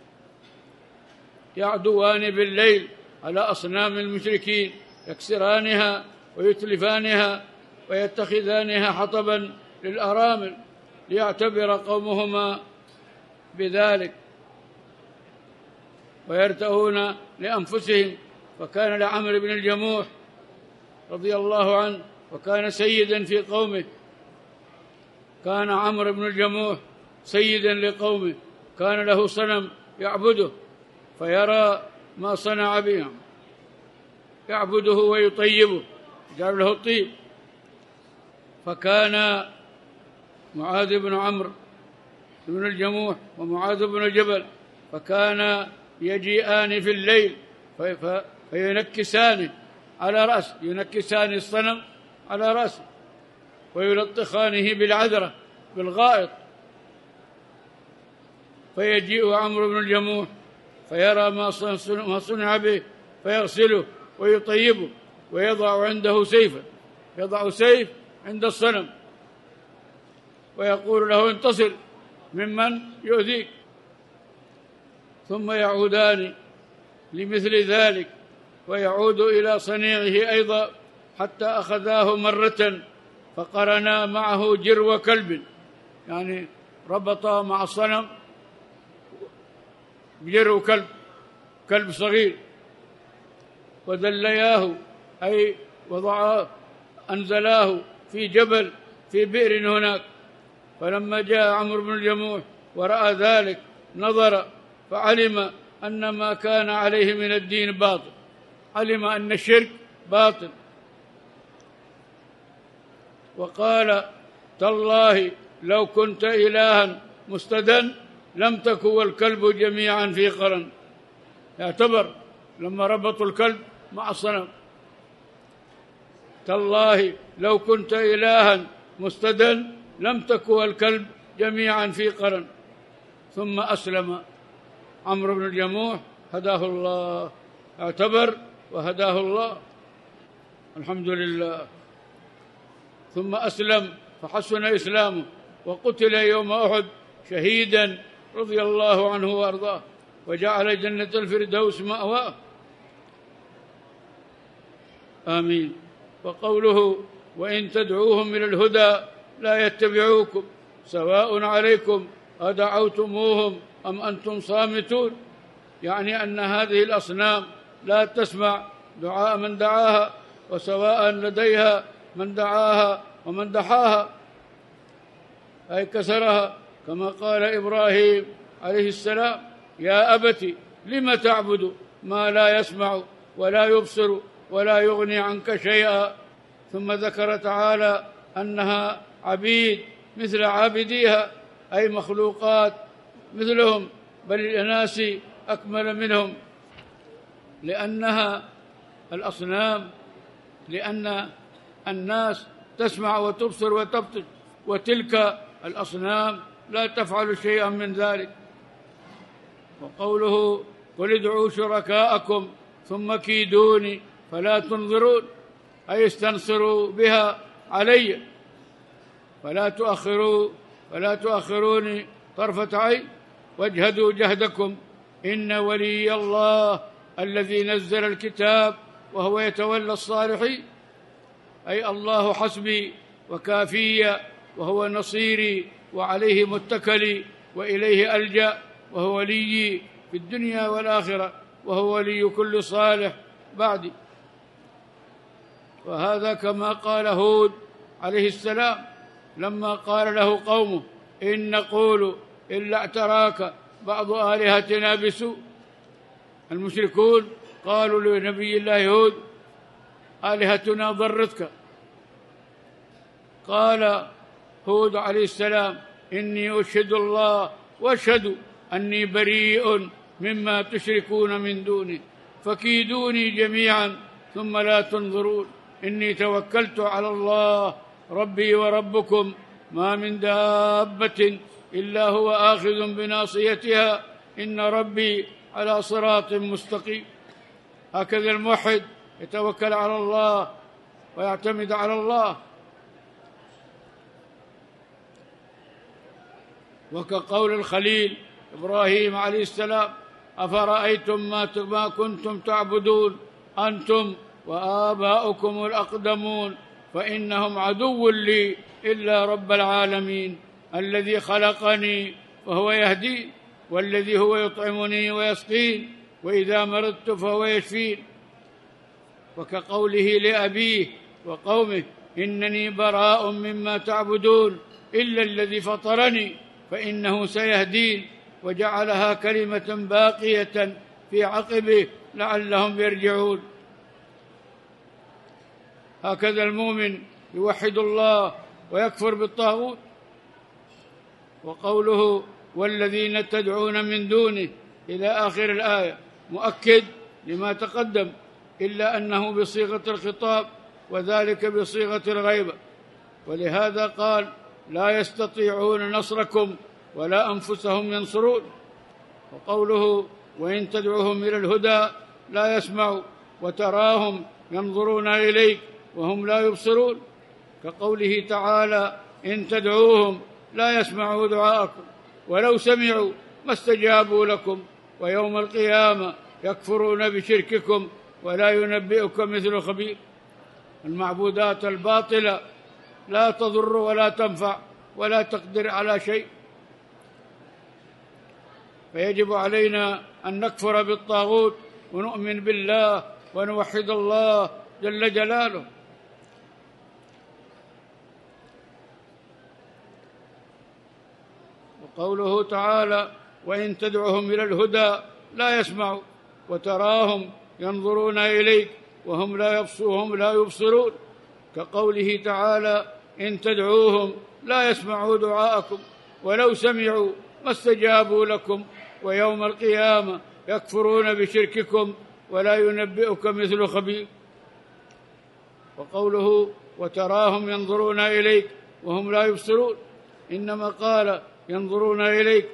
يعدوان بالليل على أصنام المشركين، يكسرانها ويتلفانها ويتخذانها حطبا للأرامل، ليعتبر قومهما بذلك ويرتؤون لأنفسهم. فكان لعمرو بن الجموح رضي الله عنه، وكان سيدا في قومه، كان عمرو بن الجموح سيدا لقومه، كان له صنم يعبده، فيرى ما صنع بهم، يعبده ويطيبه، جعل له الطيب. فكان معاذ بن عمرو بن الجموح ومعاذ بن جبل فكان يجيئان في الليل فينكسانه على رأسه، ينكسان الصنم على رأسه ويلطخانه بالعذرة بالغائط. فيجيء عمرو بن الجموح فيرى ما صنع به، فيغسله ويطيبه ويضع عنده سيفا، يضع سيف عند الصنم ويقول له: انتصر ممن يؤذيك. ثم يعودان لمثل ذلك، ويعود إلى صنيعه أيضا، حتى أخذاه مرة فقرنا معه جرو كلب، يعني ربط مع الصنم بجرو كلب صغير، ودلياه، أي أنزلاه في جبل في بئر هناك. فلما جاء عمرو بن الجموح ورأى ذلك نظر فعلم أن ما كان عليه من الدين باطل، علم أن الشرك باطل، وقال: تالله لو كنت إلها مستدا لم تكن والكلب جميعا في قرن. يعتبر لما ربطوا الكلب مع الصنم: تالله لو كنت إلها مستدا لم تكن والكلب جميعا في قرن. ثم أسلم عمرو بن الجموح، هداه الله، اعتبر وهداه الله، الحمد لله. ثم أسلم فحسن إسلامه، وقتل يوم أحد شهيدا رضي الله عنه وأرضاه، وجعل جنة الفردوس مأواه، آمين. وقوله: وإن تدعوهم إلى الهدى لا يتبعوكم سواء عليكم أدعوتموهم أم أنتم صامتون، يعني أن هذه الأصنام لا تسمع دعاء من دعاها، وسواء لديها من دعاها ومن دحاها، أي كسرها، كما قال إبراهيم عليه السلام: يا أبت لم تعبد ما لا يسمع ولا يبصر ولا يغني عنك شيئا. ثم ذكر تعالى أنها عبيد مثل عابديها، أي مخلوقات مثلهم، بل الإناس أكمل منهم، لأنها الأصنام، لأن الناس تسمع وتبصر وتبطش، وتلك الأصنام لا تفعل شيئا من ذلك. وقوله: قل ادعوا شركاءكم ثم لا يستجيبون لهم وترى الظالمين مشفقين مما في الأرض يخافون أن يحشروا إليهم، أولئك الذين ادعوا شركاءهم فأبوا واستكبروا واستكبر الذين كفروا واستكبروا ثم كيدوني فلا تنظرون، أي استنصروا بها علي فلا تؤخروني طرفة عين، واجهدوا جهدكم، إن ولي الله الذي نزل الكتاب وهو يتولى الصالحين، أي الله حسبي وكافي وهو نصيري وعليه متكلي وإليه ألجأ، وهو وليي في الدنيا والآخرة، وهو ولي كل صالح بعدي. وهذا كما قال هود عليه السلام لما قال له قومه: إن نقول إلا اعتراك بعض آلهتنا بسوء. المشركون قالوا لنبي الله هود: آلهتنا ضرتك. قال هود عليه السلام: إني أشهد الله واشهدوا أني بريء مما تشركون من دونه، فكيدوني جميعا ثم لا تنظرون، إني توكلت على الله ربي وربكم، ما من دابة إلا هو آخذ بناصيتها، إن ربي على صراط مستقيم. هكذا الموحد يتوكل على الله ويعتمد على الله. وكقول الخليل إبراهيم عليه السلام: أفرأيتم ما كنتم تعبدون أنتم وآباؤكم الأقدمون فإنهم عدو لي إلا رب العالمين الذي خلقني فهو يهدين، والذي هو يطعمني ويسقين، وإذا مرضت فهو يشفين. وكقوله لأبيه وقومه: إنني براء مما تعبدون إلا الذي فطرني فإنه سيهدين، وجعلها كلمة باقية في عقبه لعلهم يرجعون. هكذا المؤمن يوحد الله ويكفر بالطاغوت. وقوله: والذين تدعون من دونه إلى آخر الآية مؤكد لما تقدم، إلا أنه بصيغة الخطاب، وذلك بصيغة الغيبة، ولهذا قال: لا يستطيعون نصركم ولا أنفسهم ينصرون. وقوله: وإن تدعوهم إلى الهدى لا يسمعوا وتراهم ينظرون إليك وهم لا يبصرون، كقوله تعالى: إن تدعوهم لا يسمعوا دعاءكم ولو سمعوا ما استجابوا لكم ويوم القيامة يكفرون بشرككم ولا ينبئك مثل خبير. المعبودات الباطلة لا تضر ولا تنفع ولا تقدر على شيء، فيجب علينا أن نكفر بالطاغوت ونؤمن بالله ونوحد الله جل جلاله. وقوله تعالى: وإن تدعهم إلى الهدى لا يسمعوا وتراهم ينظرون إليك وهم لا يبصرون، كقوله تعالى: إن تدعوهم لا يسمعوا دعاءكم ولو سمعوا ما استجابوا لكم ويوم القيامة يكفرون بشرككم ولا ينبئك مثل خبير. وقوله: وتراهم ينظرون إليك وهم لا يبصرون، إنما قال ينظرون إليك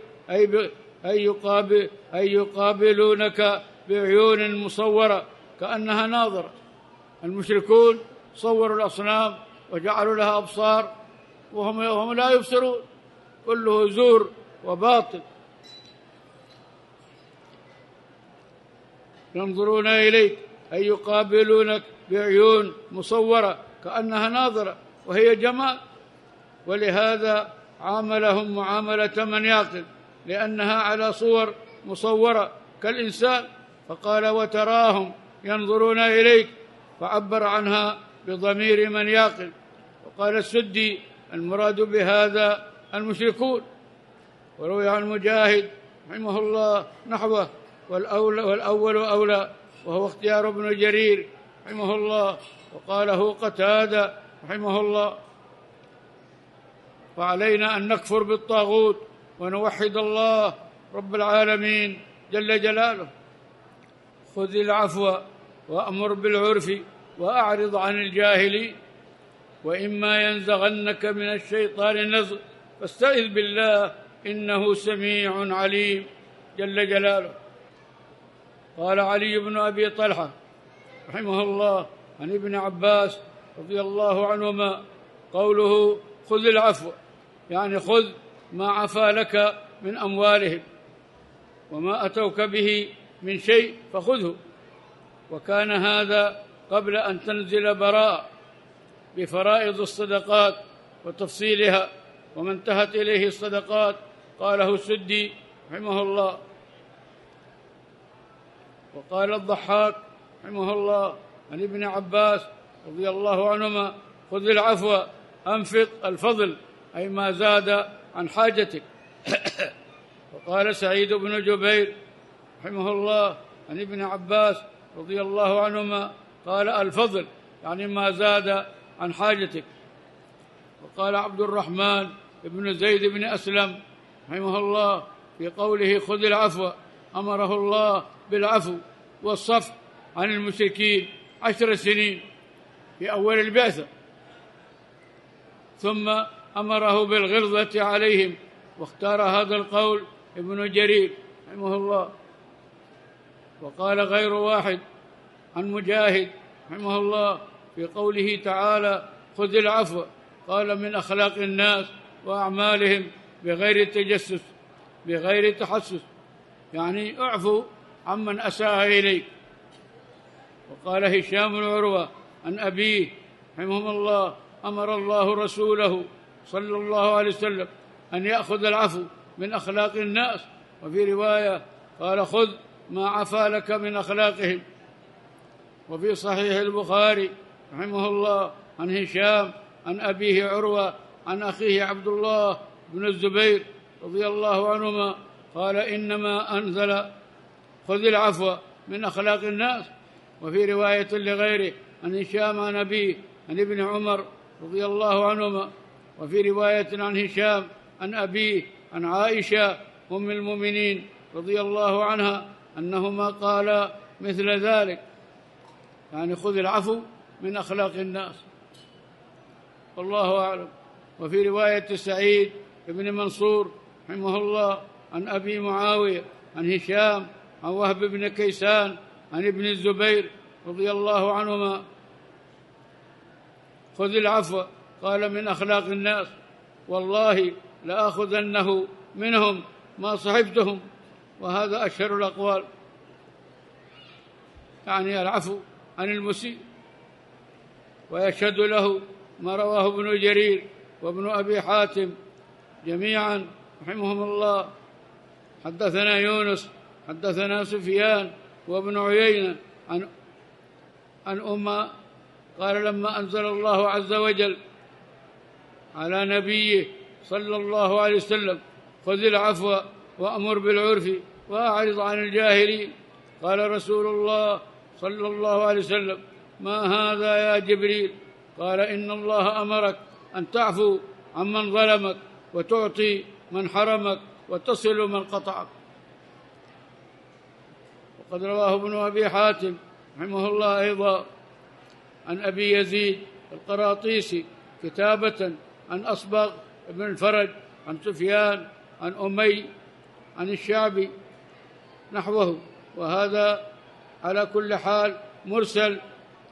أي يقابلونك بعيون مصورة كأنها ناظرة. المشركون صوروا الأصنام وجعلوا لها أبصار وهم لا يبصرون، كله زور وباطل. ينظرون إليك أي يقابلونك بعيون مصورة كأنها ناظرة وهي جمال، ولهذا عاملهم معاملة من يعقل، لأنها على صور مصورة كالإنسان، فقال: وتراهم ينظرون إليك، فعبر عنها بضمير من يعقل. وقال السدي: المراد بهذا المشركون. وروي عن مجاهد رحمه الله نحوه: والأول أولى، وهو اختيار ابن جرير رحمه الله، وقاله قتادة رحمه الله. فعلينا أن نكفر بالطاغوت ونوحد الله رب العالمين جل جلاله. خذ العفو وأمر بالعرف وأعرض عن الجاهلين، وإما ينزغنك من الشيطان نزغ فاستعذ بالله إنه سميع عليم جل جلاله. قال علي بن أبي طلحة رحمه الله عن ابن عباس رضي الله عنهما قوله خذ العفو، يعني خذ ما عفا لك من أموالهم، وما أتوك به من شيء فخذه. وكان هذا قبل أن تنزل براءة بفرائض الصدقات وتفصيلها، وما انتهت إليه الصدقات قاله السدي رحمه الله. وقال الضحاك رحمه الله عن ابن عباس رضي الله عنهما خذ العفو أنفق الفضل، أي ما زاد عن حاجتك. وقال سعيد بن جبير رحمه الله عن ابن عباس رضي الله عنهما قال الفضل يعني ما زاد عن حاجتك. وقال عبد الرحمن بن زيد بن أسلم رحمه الله في قوله خذ العفو أمره الله بالعفو والصفح عن المشركين 10 سنين في أول البعثة، ثم أمره بالغلظة عليهم. واختار هذا القول ابن جرير رحمه الله. وقال غير واحد عن مجاهد رحمه الله في قوله تعالى خذ العفو قال من أخلاق الناس وأعمالهم بغير تجسس بغير تحسس، يعني اعفو عمن أساء إليك. وقال هشام بن عروة عن أبيه رحمه الله أمر الله رسوله صلى الله عليه وسلم أن يأخذ العفو من أخلاق الناس، وفي رواية قال خذ ما عفا لك من أخلاقهم. وفي صحيح البخاري رحمه الله عن هشام عن أبيه عروة عن أخيه عبد الله بن الزبير رضي الله عنهما قال إنما أنزل خذ العفو من أخلاق الناس. وفي رواية لغيره عن هشام عن أبيه عن ابن عمر رضي الله عنهما. وفي رواية عن هشام عن أبيه عن عائشة أم المؤمنين رضي الله عنها أنهما قالا مثل ذلك، يعني خذ العفو من أخلاق الناس، والله أعلم. وفي رواية سعيد بن منصور رحمه الله عن أبي معاوية عن هشام عن وهب بن كيسان عن ابن الزبير رضي الله عنهما خذ العفو قال من أخلاق الناس، والله لآخذنه منهم ما صحبتهم. وهذا أشهر الأقوال، يعني العفو عن المسيء. ويشهد له ما رواه ابن جرير وابن أبي حاتم جميعا رحمهم الله. حدثنا يونس حدثنا سفيان وابن عيينة عن أمة قال لما أنزل الله عز وجل على نبيه صلى الله عليه وسلم خذ العفو وأمر بالعرف وأعرض عن الجاهلين، قال رسول الله صلى الله عليه وسلم ما هذا يا جبريل؟ قال إن الله أمرك أن تعفو عمن ظلمك وتعطي من حرمك وتصل من قطعك. وقد رواه ابن أبي حاتم رحمه الله أيضا عن أبي يزيد القراطيسي كتابة عن أصبغ بن الفرج عن سفيان عن أمي عن الشعبي نحوه، وهذا على كل حال مرسل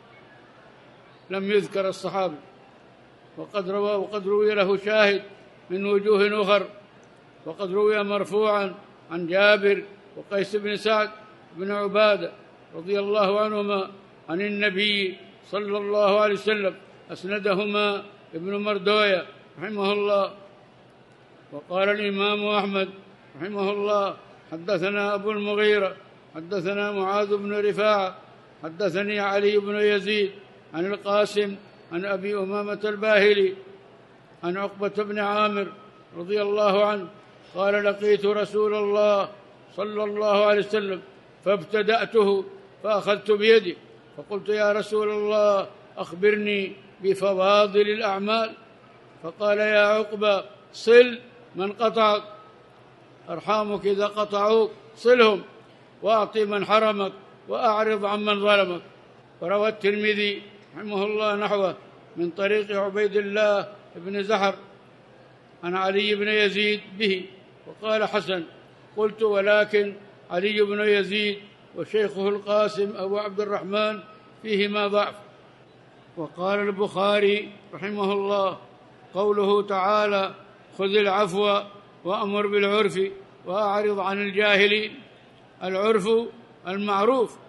لم يذكر الصحابي. وقد روي له شاهد من وجوه أخر، وقد روي مرفوعا عن جابر وقيس بن سعد بن عبادة رضي الله عنهما عن النبي صلى الله عليه وسلم، أسندهما ابن مردوية رحمه الله. وقال الإمام أحمد رحمه الله حدثنا أبو المغيرة حدثنا معاذ بن رفاعة حدثني علي بن يزيد عن القاسم عن أبي أمامة الباهلي عن عقبة بن عامر رضي الله عنه قال لقيت رسول الله صلى الله عليه وسلم فابتدأته فأخذت بيده فقلت يا رسول الله أخبرني بفواضل الأعمال، فقال يا عقبة صل من قطعك، أرحامك إذا قطعوك صلهم، وأعطي من حرمك وأعرض عمن ظلمك. وروى الترمذي رحمه الله نحوه من طريق عبيد الله بن زحر عن علي بن يزيد به، وقال حسن. قلت ولكن علي بن يزيد وشيخه القاسم أبو عبد الرحمن فيهما ضعف. وقال البخاري رحمه الله: قوله تعالى: خذ العفو وأمر بالعرف وأعرض عن الجاهلين. العرف المعروف.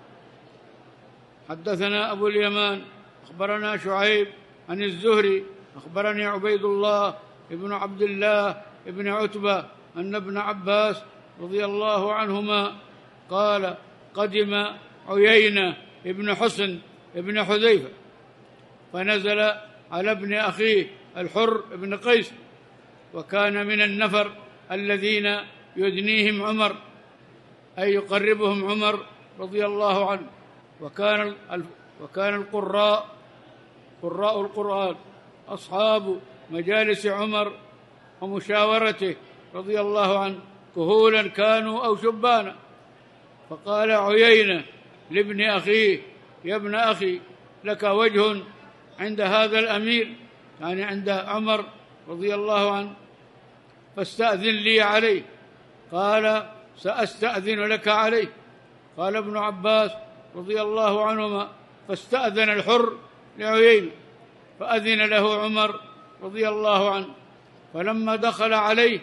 حدثنا أبو اليمان أخبرنا شعيب عن الزهري أخبرني عبيد الله ابن عبد الله ابن عتبة أن ابن عباس رضي الله عنهما قال: قدم عيينة ابن حصن ابن حذيفة فنزل على ابن أخيه الحر بن قيس، وكان من النفر الذين يدنيهم عمر، أي يقربهم عمر رضي الله عنه. وكان القراء القرآن أصحاب مجالس عمر ومشاورته رضي الله عنه، كهولا كانوا أو شبانا. فقال عيينة لابن أخيه: يا ابن أخي، لك وجه عند هذا الأمير، يعني عند عمر رضي الله عنه، فاستأذن لي عليه. قال: سأستأذن لك عليه. قال ابن عباس رضي الله عنهما: فاستأذن الحر لعيينة فأذن له عمر رضي الله عنه. فلما دخل عليه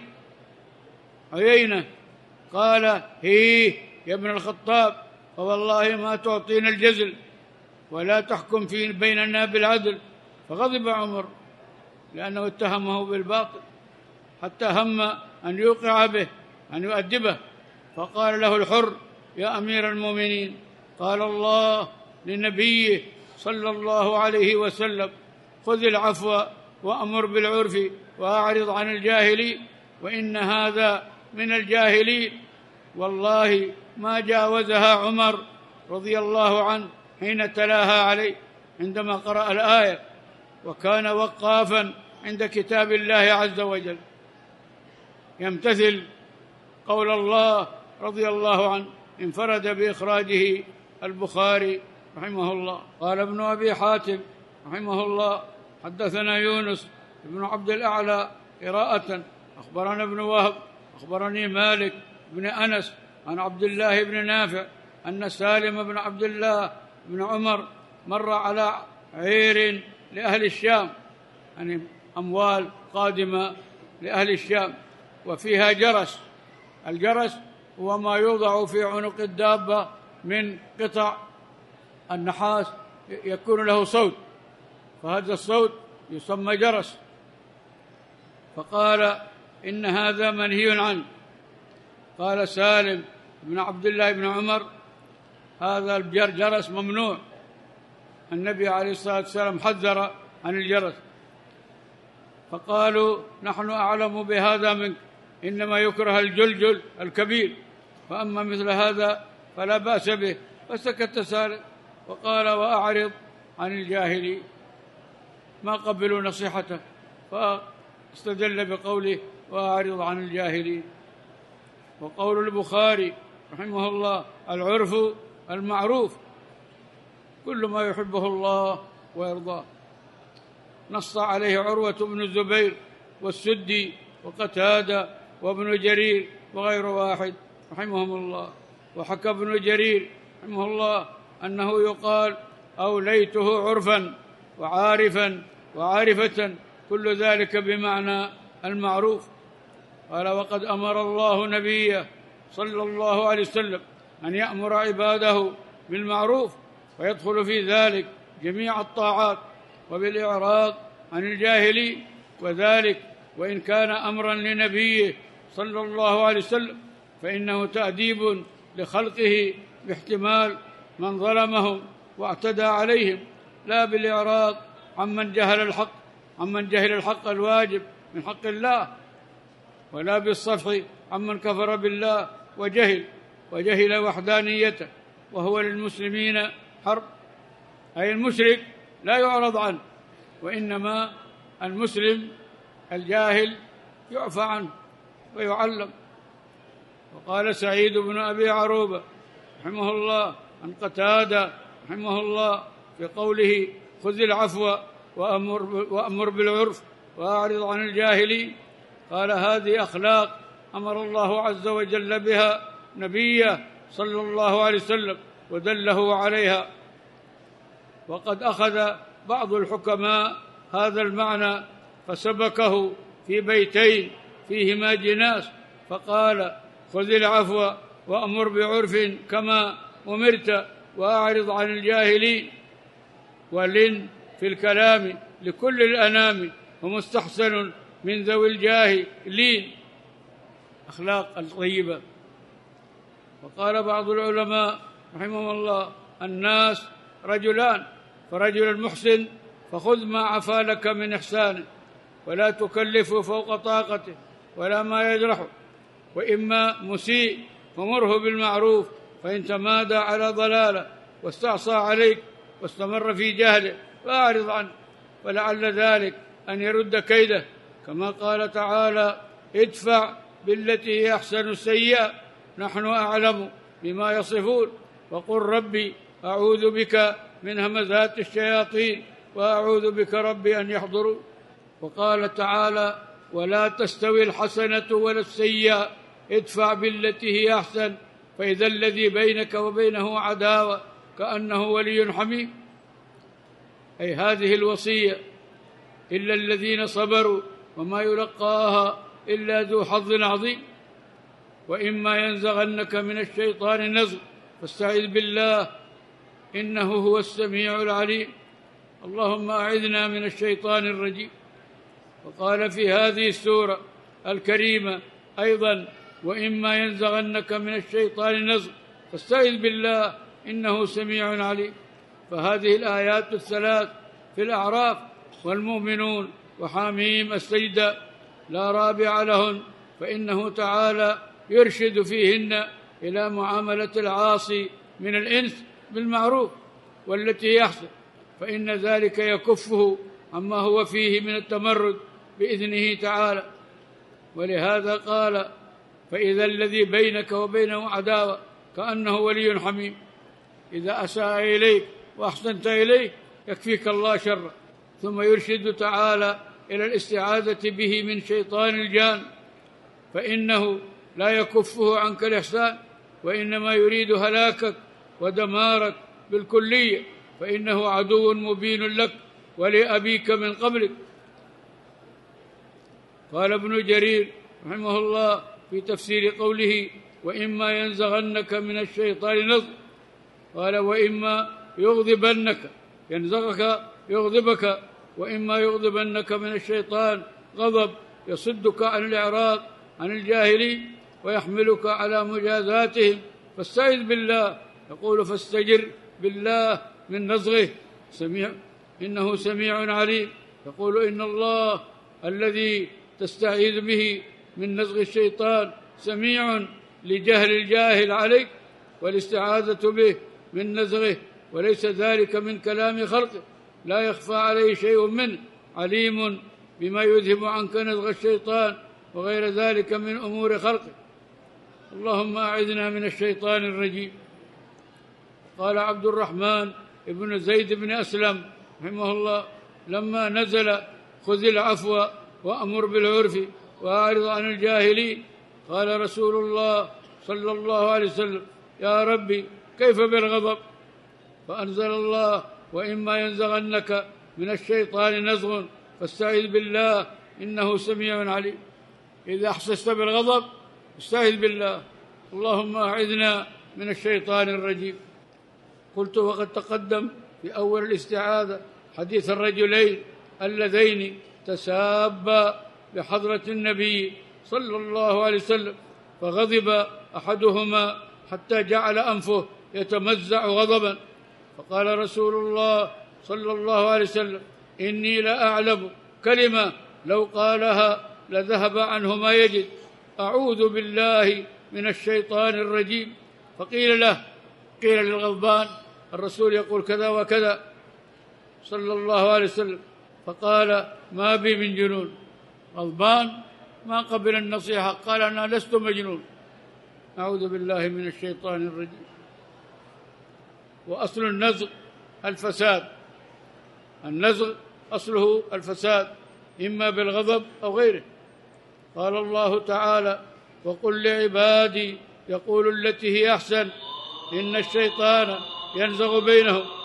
عيينة قال: هي يا ابن الخطاب، فوالله ما تعطينا الجزل ولا تحكم بيننا بالعدل. فغضب عمر لأنه اتهمه بالباطل، حتى هم أن يوقع به، أن يؤدبه. فقال له الحر: يا أمير المؤمنين، قال الله لنبيه صلى الله عليه وسلم: خذ العفو وأمر بالعرف وأعرض عن الجاهلين، وإن هذا من الجاهلين. والله ما جاوزها عمر رضي الله عنه حين تلاها عليه عندما قرأ الآية، وكان وقافا عند كتاب الله عز وجل يمتثل قول الله رضي الله عنه. انفرد بإخراجه البخاري رحمه الله. قال ابن أبي حاتم رحمه الله: حدثنا يونس بن عبد الأعلى قراءة أخبرنا ابن وهب أخبرني مالك بن أنس عن عبد الله بن نافع أن سالم بن عبد الله بن عمر مر على عير لأهل الشام، يعني أموال قادمة لأهل الشام، وفيها جرس. الجرس هو ما يوضع في عنق الدابة من قطع النحاس يكون له صوت، فهذا الصوت يسمى جرس. فقال: إن هذا منهي عنه. قال سالم بن عبد الله بن عمر: هذا الجرس ممنوع، النبي عليه الصلاة والسلام حذر عن الجرس. فقالوا: نحن أعلم بهذا منك، إنما يكره الجلجل الكبير، فأما مثل هذا فلا بأس به. فسكت سالم وقال: وأعرض عن الجاهلين. ما قبلوا نصيحته، فاستدل بقوله: وأعرض عن الجاهلين. وقول البخاري رحمه الله: العرف المعروف كل ما يحبه الله ويرضاه. نص عليه عروة بن الزبير والسدي وقتادة وابن جرير وغير واحد رحمهم الله. وحكى ابن جرير رحمه الله أنه يقال: أوليته عرفا وعارفا وعارفة، كل ذلك بمعنى المعروف. قال: وقد أمر الله نبيه صلى الله عليه وسلم أن يأمر عباده بالمعروف، ويدخل في ذلك جميع الطاعات، وبالإعراض عن الجاهلين. وذلك وإن كان أمرا لنبيه صلى الله عليه وسلم، فإنه تأديب لخلقه باحتمال من ظلمهم واعتدى عليهم، لا بالإعراض عمن جهل الحق الواجب من حق الله، ولا بالصفح عمن كفر بالله وجهل وحدانيته، وهو للمسلمين حرب. أي المشرك لا يعرض عنه، وإنما المسلم الجاهل يعفى عنه ويعلم. وقال سعيد بن أبي عروبة رحمه الله عن قتادة رحمه الله في قوله: خذ العفو وأمر بالعرف وأعرض عن الجاهلين، قال: هذه أخلاق أمر الله عز وجل بها نبيه صلى الله عليه وسلم ودله عليها. وقد أخذ بعض الحكماء هذا المعنى فسبكه في بيتين فيهما جناس، فقال: خذ العفو وأمر بعرف كما أمرت وأعرض عن الجاهلين. ولن في الكلام لكل الأنام ومستحسن من ذوي الجاهلين، أخلاق الطيبة. وقال بعض العلماء رحمهم الله: الناس رجلان، فرجل المحسن فخذ ما عفا لك من إحسانه ولا تكلفه فوق طاقته ولا ما يجرحه، وإما مسيء فمره بالمعروف، فإن تمادى على ضلاله واستعصى عليك واستمر في جهله فأعرض عنه، ولعل ذلك أن يرد كيده، كما قال تعالى: ادفع بالتي هي أحسن السيئة نحن أعلم بما يصفون، وقل ربي أعوذ بك من همزات الشياطين وأعوذ بك ربي أن يحضرون. وقال تعالى: ولا تستوي الحسنة ولا السيئة ادفع بالتي هي أحسن فإذا الذي بينك وبينه عداوة كأنه ولي حميم. أي هذه الوصية: إلا الذين صبروا وما يلقاها إلا ذو حظ عظيم. وإما ينزغنك من الشيطان نزغ فاستعذ بالله إنه هو السميع العليم. اللهم أعذنا من الشيطان الرجيم. وقال في هذه السورة الكريمة أيضا: وإما ينزغنك من الشيطان نزغ فاستعذ بالله إنه سميع عليم. فهذه الآيات الثلاث في الأعراف والمؤمنون وحاميم السجدة لا رابع لهن، فإنه تعالى يرشد فيهن إلى معاملة العاصي من الإنس بالمعروف والتي هي أحسن، فإن ذلك يكفه عما هو فيه من التمرد بإذنه تعالى. ولهذا قال: فإذا الذي بينك وبينه عداوة كأنه ولي حميم. إذا أساء إليك وأحسنت إليه يكفيك الله شره. ثم يرشد تعالى إلى الاستعاذة به من شيطان الجان، فإنه لا يكفه عنك الإحسان، وإنما يريد هلاكك ودمارك بالكلية، فإنه عدو مبين لك ولأبيك من قبلك. قال ابن جرير رحمه الله في تفسير قوله: وإما ينزغنك من الشيطان نزغ، قال: وإما يغضبنك، ينزغك يغضبك، وإما يغضبنك من الشيطان غضب يصدك عن الإعراض عن الجاهلين ويحملك على مجازاتهم، فاستعذ بالله. يقول: فاستجر بالله من نزغه إنه سميع عليم. يقول: إن الله الذي تستعيذ به من نزغ الشيطان سميع لجهل الجاهل عليك والاستعاذة به من نزغه، وليس ذلك من كلام خلقه، لا يخفى عليه شيء منه، عليم بما يذهب عنك نزغ الشيطان وغير ذلك من أمور خلقه. اللهم أعذنا من الشيطان الرجيم. قال عبد الرحمن ابن زيد بن أسلم رحمه الله: لما نزل خذ العفو وأمر بالعرف وأعرض عن الجاهلين، قال رسول الله صلى الله عليه وسلم: يا ربي كيف بالغضب؟ فأنزل الله: وإما ينزغنك من الشيطان نزغ فاستعذ بالله إنه سميع عليم. إذا أحسست بالغضب استعذ بالله. اللهم أعذنا من الشيطان الرجيم. قلت وقد تقدم في أول الاستعاذة حديث الرجلين اللذين تسابا بحضرة النبي صلى الله عليه وسلم، فغضب أحدهما حتى جعل أنفه يتمزع غضبا، فقال رسول الله صلى الله عليه وسلم: إني لأعلم كلمة لو قالها لذهب عنه ما يجد، أعوذ بالله من الشيطان الرجيم. فقيل له، قيل للغضبان: الرسول يقول كذا وكذا صلى الله عليه وسلم، فقال: ما بي من جنون. غضبان ما قبل النصيحة، قال: أنا لست مجنون. أعوذ بالله من الشيطان الرجيم. وأصل النزغ الفساد، النزغ أصله الفساد إما بالغضب أو غيره. قال الله تعالى: وقل لعبادي يقول التي هي أحسن إن الشيطان ينزغ بينهم